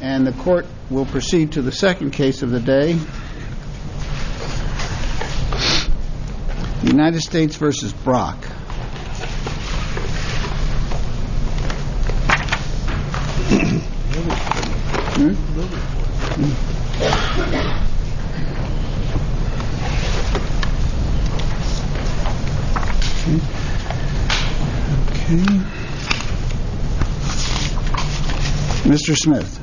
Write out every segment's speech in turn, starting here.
And the court will proceed to the second case of the day, United States versus Brock. Mr. Smith.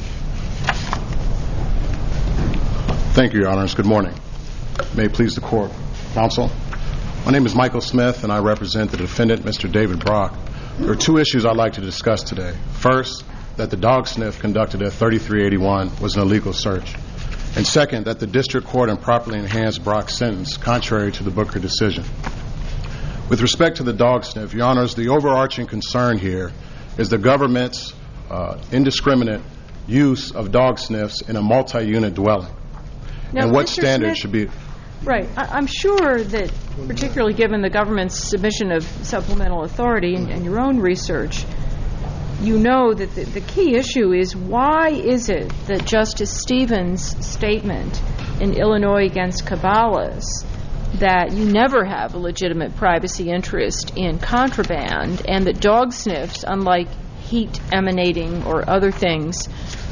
Thank you, Your Honors. Good morning. May it please the court. Counsel, my name is Michael Smith, and I represent the defendant, Mr. David Brock. There are two issues I'd like to discuss today. First, that the dog sniff conducted at 3381 was an illegal search. And second, that the district court improperly enhanced Brock's sentence, contrary to the Booker decision. With respect to the dog sniff, Your Honors, the overarching concern here is the government's indiscriminate use of dog sniffs in a multi-unit dwelling. Now, and what Mr. standards Smith, should be... Right. I'm sure that, particularly given the government's submission of supplemental authority and your own research, you know that the key issue is why is it that Justice Stevens' statement in Illinois against Caballos that you never have a legitimate privacy interest in contraband and that dog sniffs, unlike heat emanating or other things,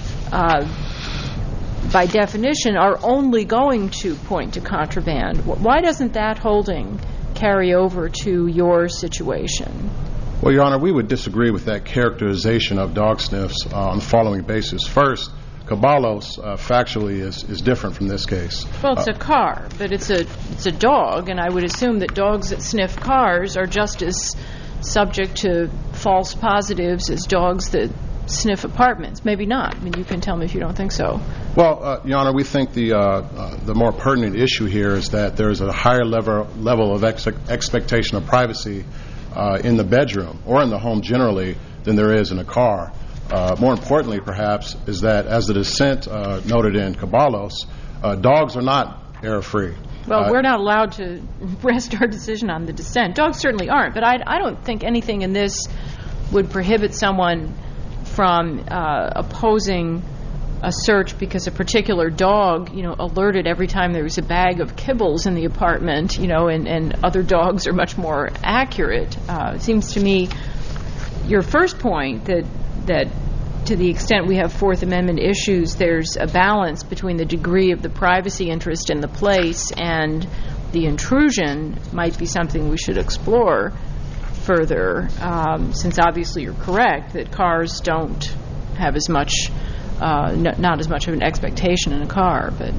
by definition, are only going to point to contraband. Why doesn't that holding carry over to your situation? Well, Your Honor, we would disagree with that characterization of dog sniffs on the following basis. First, Caballos factually is different from this case. Well, it's a car, but it's a dog, and I would assume that dogs that sniff cars are just as subject to false positives as dogs that sniff apartments. Maybe not. I mean, you can tell me if you don't think so. Well, Your Honor, we think the more pertinent issue here is that there's a higher level of expectation of privacy in the bedroom or in the home generally than there is in a car. More importantly, perhaps, is that as the dissent noted in Caballos, dogs are not error-free. Well, we're not allowed to rest our decision on the dissent. Dogs certainly aren't, but I don't think anything in this would prohibit someone from opposing a search because a particular dog, alerted every time there was a bag of kibbles in the apartment, and other dogs are much more accurate. It seems to me your first point that to the extent we have Fourth Amendment issues, there's a balance between the degree of the privacy interest in the place and the intrusion might be something we should explore further, since obviously you're correct that cars don't have as much, not as much of an expectation in a car, but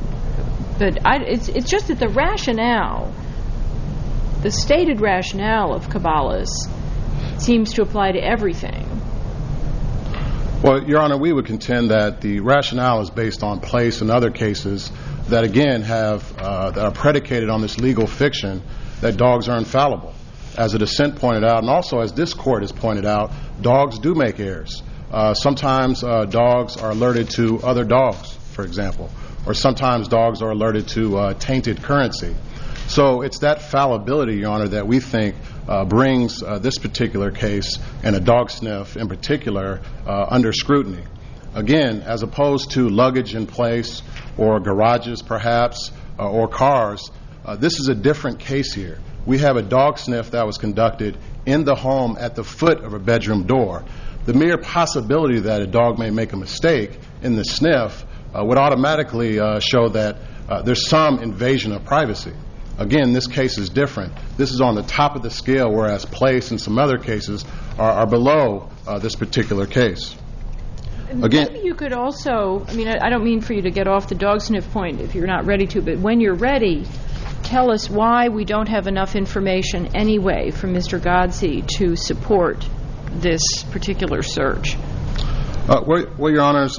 it's just that the rationale, the stated rationale of Caballos seems to apply to everything. Well, Your Honor, we would contend that the rationale is based on place and other cases that, again, that are predicated on this legal fiction that dogs are infallible. As the dissent pointed out, and also as this court has pointed out, dogs do make errors. Sometimes dogs are alerted to other dogs, for example, or sometimes dogs are alerted to tainted currency. So it's that fallibility, Your Honor, that we think brings this particular case and a dog sniff in particular under scrutiny. Again, as opposed to luggage in place or garages perhaps or cars, this is a different case here. We have a dog sniff that was conducted in the home at the foot of a bedroom door. The mere possibility that a dog may make a mistake in the sniff would automatically show that there's some invasion of privacy. Again, this case is different. This is on the top of the scale, whereas place and some other cases are below this particular case. Again, maybe you could also, I don't mean for you to get off the dog sniff point if you're not ready to, but when you're ready, tell us why we don't have enough information anyway from Mr. Godsey to support this particular search. Well, Your Honors,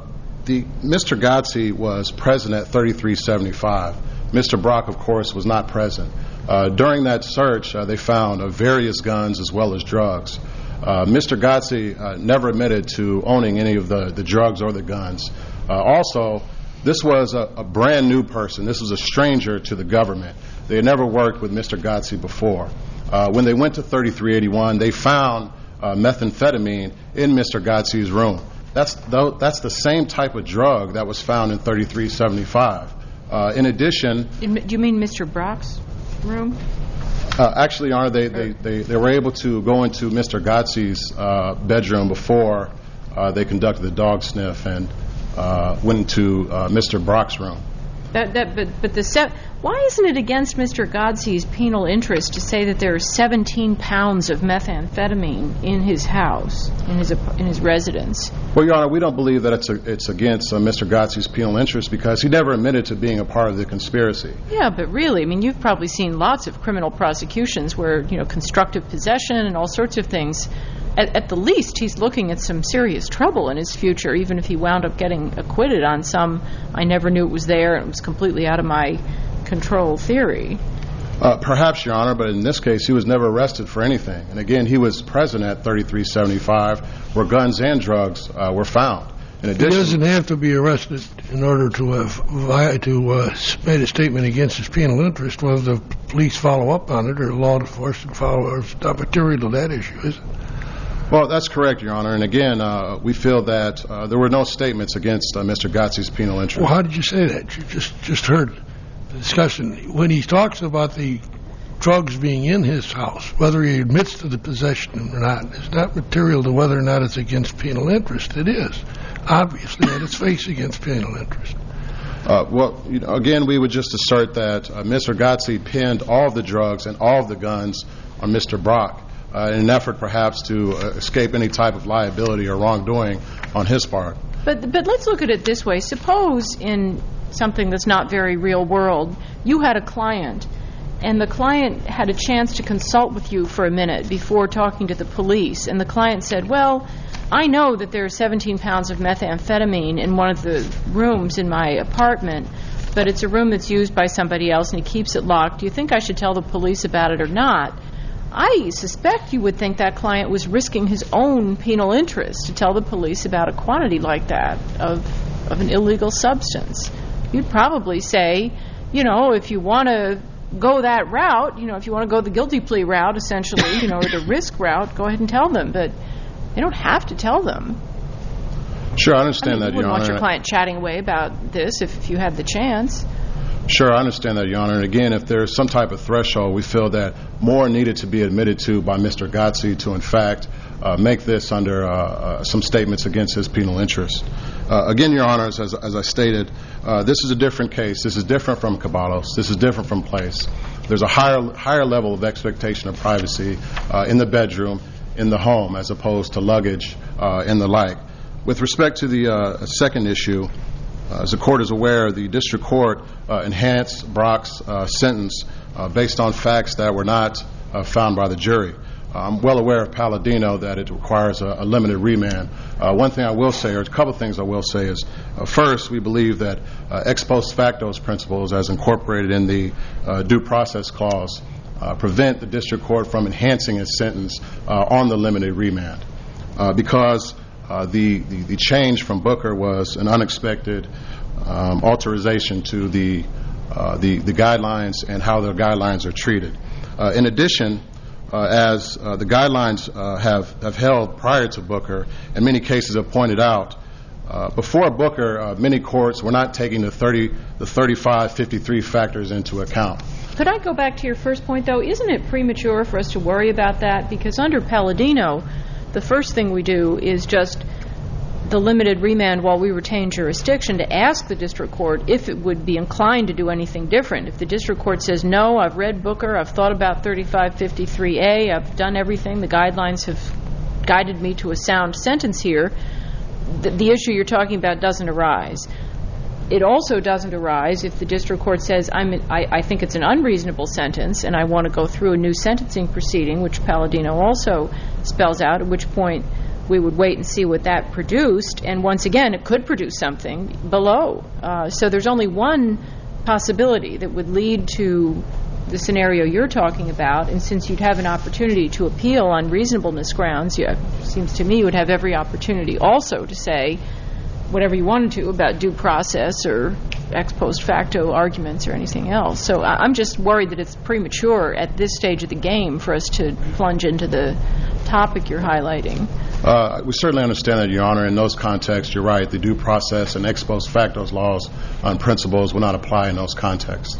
Mr. Godsey was present at 3375. Mr. Brock, of course, was not present. During that search, they found various guns as well as drugs. Mr. Godsey never admitted to owning any of the drugs or the guns. Also, this was a brand new person. This was a stranger to the government. They had never worked with Mr. Godsey before. When they went to 3381, they found methamphetamine in Mr. Godsey's room. That's the same type of drug that was found in 3375. In addition... Do you mean Mr. Brock's room? Actually, Your Honor, they were able to go into Mr. Gottes's bedroom before they conducted the dog sniff and went into Mr. Brock's room. Why isn't it against Mr. Godsey's penal interest to say that there are 17 pounds of methamphetamine in his house, in his residence? Well, Your Honor, we don't believe that it's against Mr. Godsey's penal interest because he never admitted to being a part of the conspiracy. Yeah, but really, I mean, you've probably seen lots of criminal prosecutions where, constructive possession and all sorts of things. At the least, he's looking at some serious trouble in his future, even if he wound up getting acquitted on some, I never knew it was there, and it was completely out of my control theory. Perhaps, Your Honor, but in this case, he was never arrested for anything. And again, he was present at 3375 where guns and drugs were found. In addition, he doesn't have to be arrested in order to made a statement against his penal interest. Whether the police follow up on it or law enforcement follow up, not material to that issue, is it? Well, that's correct, Your Honor. And again, we feel that there were no statements against Mr. Godsey's penal interest. Well, how did you say that? You just heard the discussion. When he talks about the drugs being in his house, whether he admits to the possession or not, is not material to whether or not it's against penal interest. It is. Obviously, at its face against penal interest. Well, again, we would just assert that Mr. Godsey pinned all of the drugs and all of the guns on Mr. Brock in an effort perhaps to escape any type of liability or wrongdoing on his part. But let's look at it this way. Suppose in something that's not very real world, you had a client, and the client had a chance to consult with you for a minute before talking to the police, and the client said, well, I know that there are 17 pounds of methamphetamine in one of the rooms in my apartment, but it's a room that's used by somebody else and he keeps it locked. Do you think I should tell the police about it or not? I suspect you would think that client was risking his own penal interest to tell the police about a quantity like that of an illegal substance. You'd probably say, if you want to go that route, if you want to go the guilty plea route, essentially, or the risk route, go ahead and tell them. But they don't have to tell them. Sure, I understand that, Your Honor. You wouldn't want your client chatting away about this if you had the chance. Sure, I understand that, Your Honor. And again, if there's some type of threshold, we feel that more needed to be admitted to by Mr. Godsey to, in fact, make this under some statements against his penal interest. Again, Your Honors, as I stated, this is a different case. This is different from Caballos. This is different from Place. There's a higher level of expectation of privacy in the bedroom, in the home, as opposed to luggage and the like. With respect to the second issue, as the court is aware, the district court enhanced Brock's sentence based on facts that were not found by the jury. I'm well aware of Palladino that it requires a limited remand. One thing I will say, or a couple of things I will say is, first, we believe that ex post facto principles, as incorporated in the due process clause, prevent the district court from enhancing its sentence on the limited remand. Because the change from Booker was an unexpected alteration to the guidelines and how the guidelines are treated. In addition, as the guidelines have held prior to Booker, and many cases have pointed out, before Booker, many courts were not taking the 3553 factors into account. Could I go back to your first point, though? Isn't it premature for us to worry about that? Because under Palladino, the first thing we do is just the limited remand while we retain jurisdiction to ask the district court if it would be inclined to do anything different. If the district court says, no, I've read Booker, I've thought about 3553A, I've done everything, the guidelines have guided me to a sound sentence here, the issue you're talking about doesn't arise. It also doesn't arise if the district court says, I think it's an unreasonable sentence and I want to go through a new sentencing proceeding, which Palladino also spells out, at which point we would wait and see what that produced. And once again, it could produce something below. So there's only one possibility that would lead to the scenario you're talking about. And since you'd have an opportunity to appeal on reasonableness grounds, it seems to me you would have every opportunity also to say whatever you wanted to about due process or ex post facto arguments or anything else. So I'm just worried that it's premature at this stage of the game for us to plunge into the topic you're highlighting. We certainly understand that, Your Honor. In those contexts, you're right. The due process and ex post facto laws and principles will not apply in those contexts.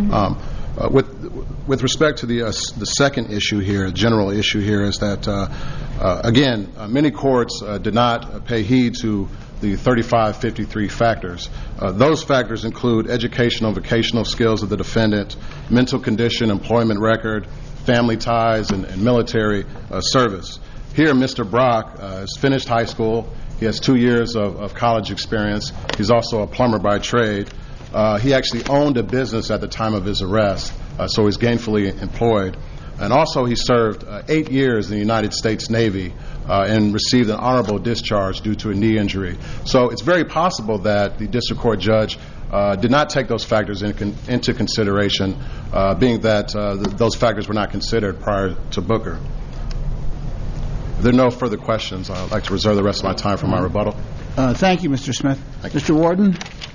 With respect to the second issue here, the general issue here is that, again, many courts did not pay heed to the 3553 factors. Those factors include educational, vocational skills of the defendant, mental condition, employment record, family ties, and military service. Here, Mr. Brock has finished high school. He has 2 years of college experience. He's also a plumber by trade. He actually owned a business at the time of his arrest, so he's gainfully employed. And also he served 8 years in the United States Navy and received an honorable discharge due to a knee injury. So it's very possible that the district court judge did not take those factors into consideration, being that those factors were not considered prior to Booker. If there are no further questions, I'd like to reserve the rest of my time for my rebuttal. Thank you, Mr. Smith. Thank you. Mr. Warden?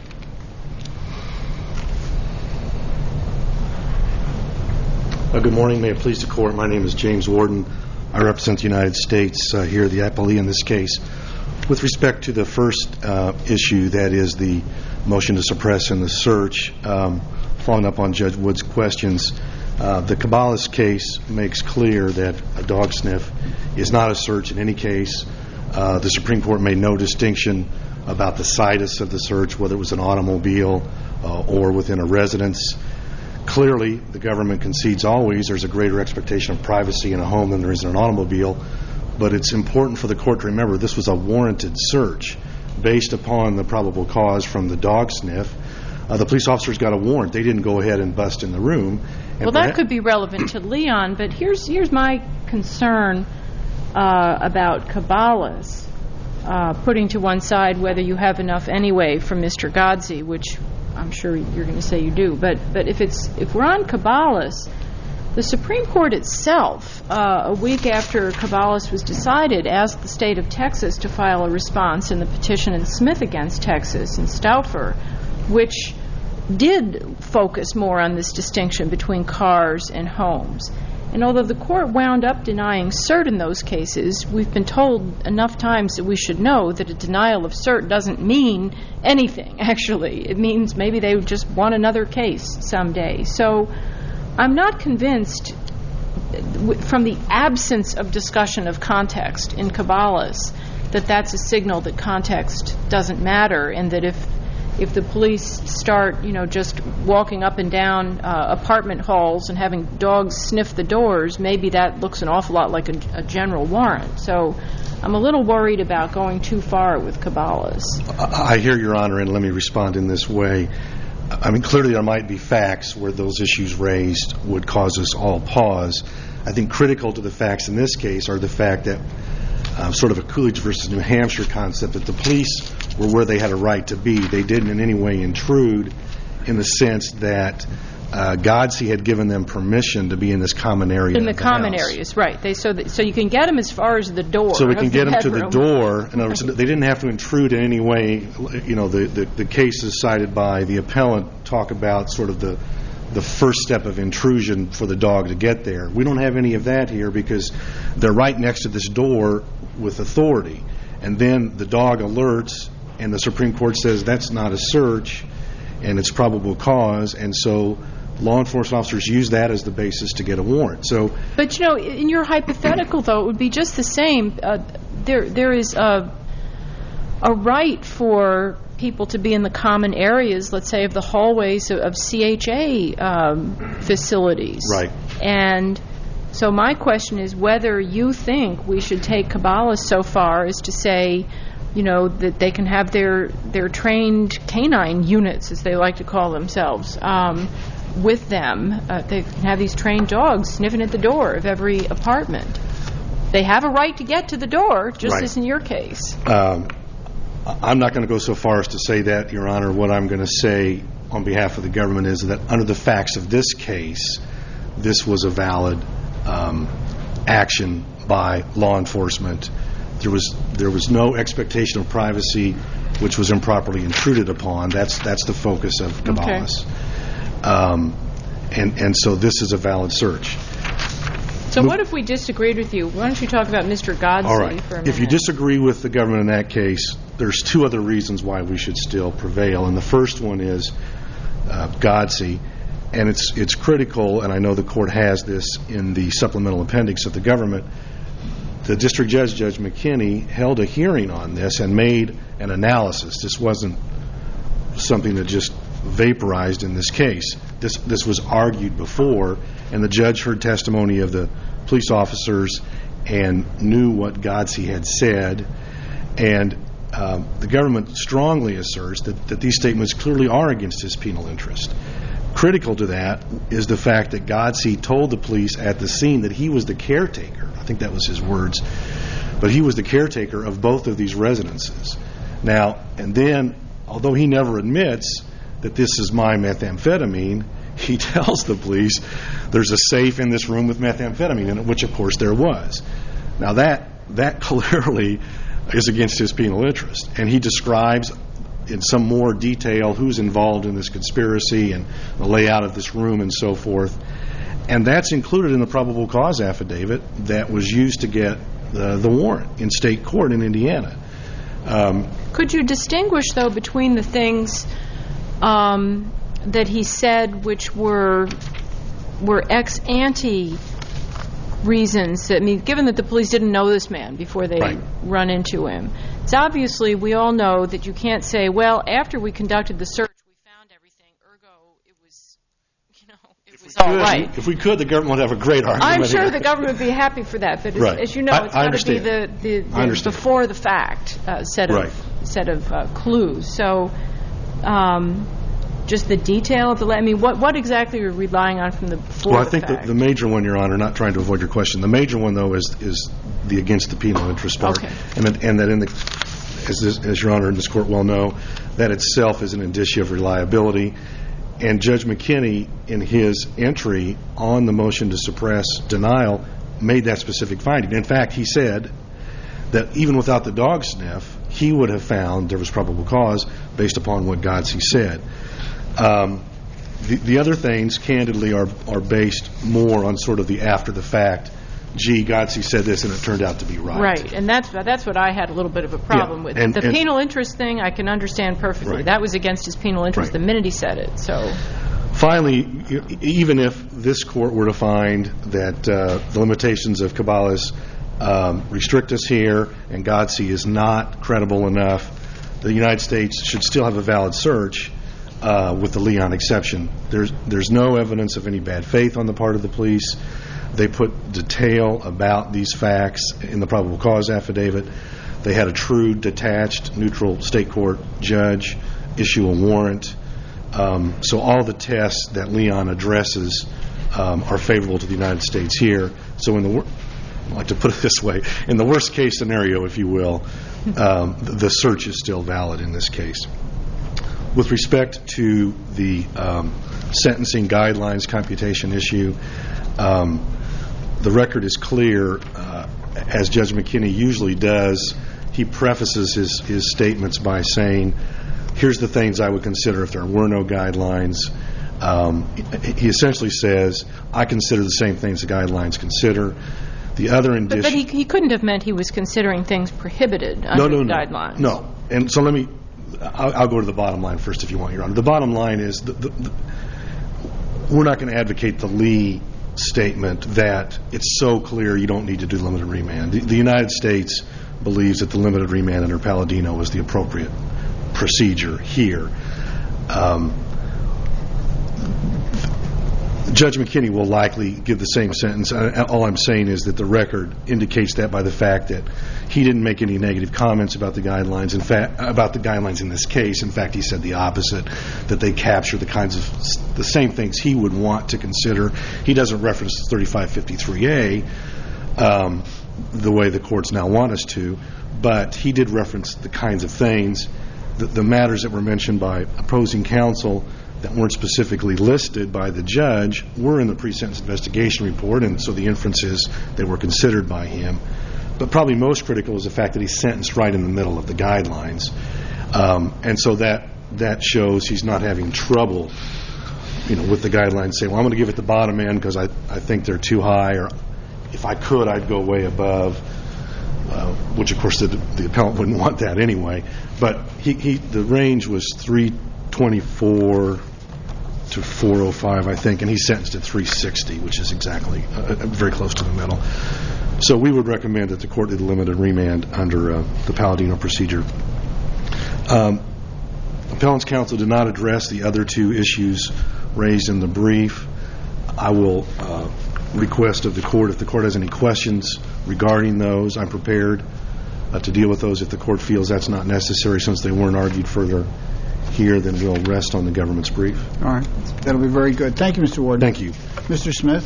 Good morning. May it please the Court. My name is James Warden. I represent the United States here, the appellee in this case. With respect to the first issue, that is the motion to suppress and the search, following up on Judge Wood's questions, the Caballes case makes clear that a dog sniff is not a search in any case. The Supreme Court made no distinction about the situs of the search, whether it was an automobile or within a residence. Clearly, the government concedes always there's a greater expectation of privacy in a home than there is in an automobile, but it's important for the court to remember this was a warranted search based upon the probable cause from the dog sniff. The police officers got a warrant. They didn't go ahead and bust in the room. Well, that could be relevant to Leon, but here's my concern about Caballes, putting to one side whether you have enough anyway from Mr. Godsey, which I'm sure you're going to say you do. But if we're on Caballes, the Supreme Court itself, a week after Caballes was decided, asked the state of Texas to file a response in the petition in Smith against Texas in Stauffer, which did focus more on this distinction between cars and homes. And although the court wound up denying cert in those cases, we've been told enough times that we should know that a denial of cert doesn't mean anything, actually. It means maybe they would just want another case someday. So I'm not convinced, from the absence of discussion of context in Caballes, that that's a signal that context doesn't matter, and that if the police start, just walking up and down apartment halls and having dogs sniff the doors, maybe that looks an awful lot like a general warrant. So I'm a little worried about going too far with Caballes. I hear Your Honor, and let me respond in this way. I mean, clearly there might be facts where those issues raised would cause us all pause. I think critical to the facts in this case are the fact that sort of a Coolidge versus New Hampshire concept, that the police were where they had a right to be. They didn't in any way intrude, in the sense that Godsey had given them permission to be in this common area. In the common areas, right. So you can get them as far as the door. So we can get them to the door. In other words, they didn't have to intrude in any way. The cases cited by the appellant talk about sort of the first step of intrusion for the dog to get there. We don't have any of that here because they're right next to this door with authority. And then the dog alerts, and the Supreme Court says that's not a search, and it's probable cause, and so law enforcement officers use that as the basis to get a warrant. But in your hypothetical, though, it would be just the same. There is a right for people to be in the common areas, let's say, of the hallways of CHA facilities. Right. And so my question is whether you think we should take Caballes so far as to say, that they can have their trained canine units, as they like to call themselves, with them. They can have these trained dogs sniffing at the door of every apartment. They have a right to get to the door, just as in your case. I'm not going to go so far as to say that, Your Honor. What I'm going to say on behalf of the government is that under the facts of this case, this was a valid action by law enforcement. There was no expectation of privacy which was improperly intruded upon. That's the focus of Caballes. Okay. And so this is a valid search. So what if we disagreed with you? Why don't you talk about Mr. Godsey All right. for a minute? If you disagree with the government in that case, there's two other reasons why we should still prevail. And the first one is Godsey. And it's critical, and I know the court has this in the supplemental appendix of the government. The district judge, Judge McKinney, held a hearing on this and made an analysis. This wasn't something that just vaporized in this case. This was argued before, and the judge heard testimony of the police officers and knew what Godsey had said. And the government strongly asserts that these statements clearly are against his penal interest. Critical to that is the fact that Godsey told the police at the scene that he was the caretaker. I think that was his words. But he was the caretaker of both of these residences. Now, and then, although he never admits that this is my methamphetamine, he tells the police there's a safe in this room with methamphetamine in it, which of course there was. Now that clearly is against his penal interest. And he describes in some more detail who's involved in this conspiracy and the layout of this room and so forth. And that's included in the probable cause affidavit that was used to get the warrant in state court in Indiana. Could you distinguish, though, between the things that he said which were ex ante reasons? I mean, given that the police didn't know this man before they run into him, it's obviously, we all know that you can't say, well, after we conducted the search, we found everything, ergo, it was, it was all right. If we could, the government would have a great argument. I'm sure the government would be happy for that, but as you know, it's got to be the before the fact set of clues. So, just the detail of the, I mean, what exactly are you relying on from the before the fact? Well, I think the major one, Your Honor, not trying to avoid your question, the major one, though, is the against the penal interest part. Okay. And that in the, as Your Honor and this Court well know, that itself is an indicia of reliability. And Judge McKinney, in his entry on the motion to suppress denial, made that specific finding. In fact, he said that even without the dog sniff, he would have found there was probable cause based upon what Godsey said. The other things, candidly, are based more on sort of the after the fact. Gee, Godsey said this and it turned out to be right. Right, and that's what I had a little bit of a problem with. The penal interest thing I can understand perfectly. That was against his penal interest the minute he said it. So, finally, even if this Court were to find that the limitations of Caballes restrict us here and Godsey is not credible enough, the United States should still have a valid search with the Leon exception. There's no evidence of any bad faith on the part of the police. They put detail about these facts in the probable cause affidavit. They had a true, detached, neutral state court judge issue a warrant. So all the tests that Leon addresses are favorable to the United States here. So I'd like to put it this way, in the worst case scenario, if you will, the search is still valid in this case. With respect to the sentencing guidelines computation issue, the record is clear, as Judge McKinney usually does. He prefaces his statements by saying, here's the things I would consider if there were no guidelines. He essentially says, I consider the same things the guidelines consider. The other indicia... But he couldn't have meant he was considering things prohibited under the guidelines. No. And so I'll go to the bottom line first, if you want, Your Honor. The bottom line is we're not going to advocate the Lee statement that it's so clear you don't need to do limited remand. The United States believes that the limited remand under Palladino is the appropriate procedure here. Judge McKinney will likely give the same sentence. All I'm saying is that the record indicates that by the fact that he didn't make any negative comments about the guidelines. In fact, about the guidelines in this case. In fact, he said the opposite, that they capture the kinds of the same things he would want to consider. He doesn't reference 3553A the way the courts now want us to, but he did reference the kinds of things, the matters that were mentioned by opposing counsel that weren't specifically listed by the judge were in the pre-sentence investigation report, and so the inferences that were considered by him. But probably most critical is the fact that he's sentenced right in the middle of the guidelines. And so that shows he's not having trouble, with the guidelines, saying, well, I'm going to give it the bottom end because I think they're too high, or if I could, I'd go way above, which of course the appellant wouldn't want that anyway. But the range was 324 to 405, I think, and he's sentenced at 360, which is exactly very close to the middle. So we would recommend that the court did a limited remand under the Palladino procedure. Appellant's counsel did not address the other two issues raised in the brief. I will request of the court, if the court has any questions regarding those, I'm prepared to deal with those. If the court feels that's not necessary since they weren't argued further here, then we'll rest on the government's brief. All right. That'll be very good. Thank you, Mr. Warden. Thank you. Mr. Smith?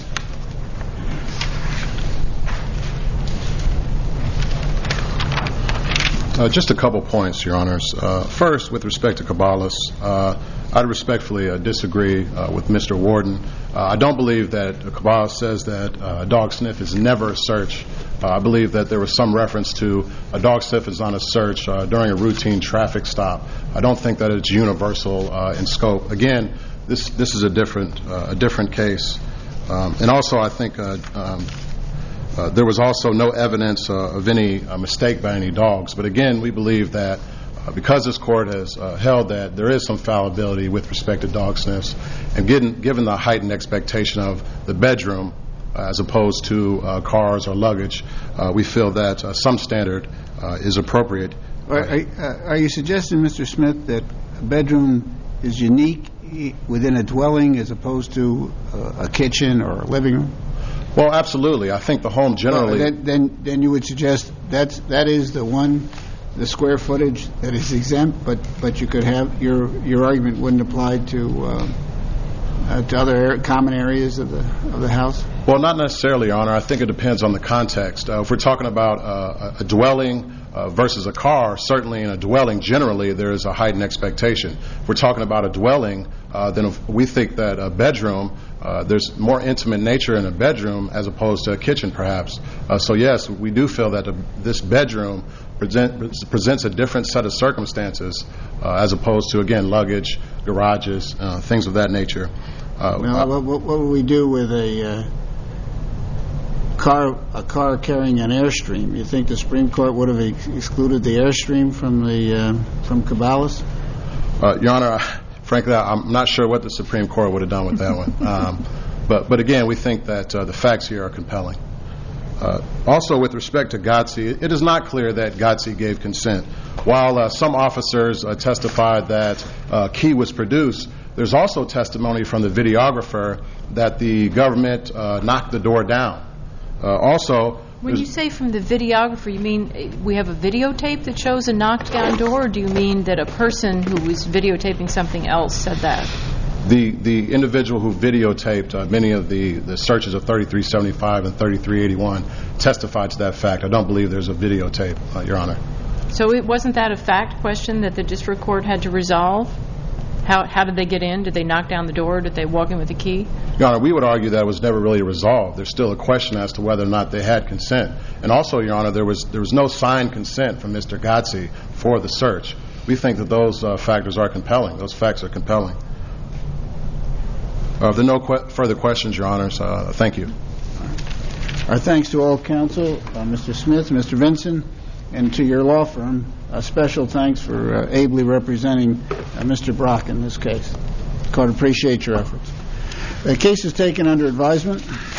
Just a couple points, Your Honors. First, with respect to Caballos, I respectfully disagree with Mr. Warden. I don't believe that Caballos says that a dog sniff is never a search. I believe that there was some reference to a dog sniff is on a search during a routine traffic stop. I don't think that it's universal in scope. Again, this is a different case. And also, I think there was also no evidence of any mistake by any dogs. But again, we believe that because this court has held that there is some fallibility with respect to dog sniffs, and given the heightened expectation of the bedroom as opposed to cars or luggage, we feel that some standard is appropriate. Are you suggesting, Mr. Smith, that a bedroom is unique within a dwelling as opposed to a kitchen or a living room? Well, absolutely. I think the home generally... Then you would suggest that is the square footage that is exempt, but you could have your argument wouldn't apply to other common areas of the house? Well, not necessarily, Your Honor. I think it depends on the context. If we're talking about a dwelling versus a car, certainly in a dwelling, generally, there is a heightened expectation. If we're talking about a dwelling, then we think that a bedroom, there's more intimate nature in a bedroom as opposed to a kitchen, perhaps. So, yes, we do feel that this bedroom presents a different set of circumstances as opposed to, again, luggage, garages, things of that nature. What would we do with a car carrying an Airstream? You think the Supreme Court would have excluded the Airstream from Caballos? Your Honor, frankly, I'm not sure what the Supreme Court would have done with that one. But again, we think that the facts here are compelling. Also, with respect to Gotze, it is not clear that Gotze gave consent. While some officers testified that key was produced, there's also testimony from the videographer that the government knocked the door down. When you say from the videographer, you mean we have a videotape that shows a knocked down door, or do you mean that a person who was videotaping something else said that? The individual who videotaped many of the searches of 3375 and 3381 testified to that fact. I don't believe there's a videotape, Your Honor. So wasn't that a fact question that the district court had to resolve? How did they get in? Did they knock down the door? Did they walk in with a key? Your Honor, we would argue that it was never really resolved. There's still a question as to whether or not they had consent. And also, Your Honor, there was no signed consent from Mr. Gotze for the search. We think that those factors are compelling. Those facts are compelling. If there are no further questions, Your Honors, thank you. Our thanks to all counsel, Mr. Smith, Mr. Vinson, and to your law firm. A special thanks for ably representing Mr. Brock in this case. The court appreciates your efforts. The case is taken under advisement.